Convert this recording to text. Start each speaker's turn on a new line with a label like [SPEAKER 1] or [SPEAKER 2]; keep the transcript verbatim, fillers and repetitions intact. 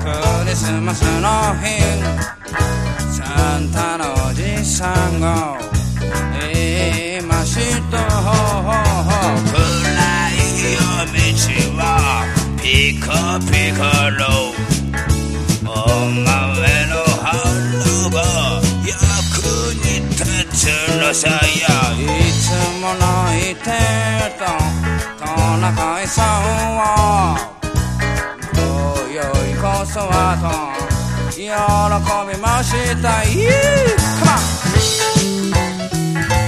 [SPEAKER 1] クリスマスの日サンタのおじさんが言いました暗い夜道はピカピカのお前の春が役に立つのさやいつも泣いてたトナカイさんは今宵こそはと喜びました。 Come on!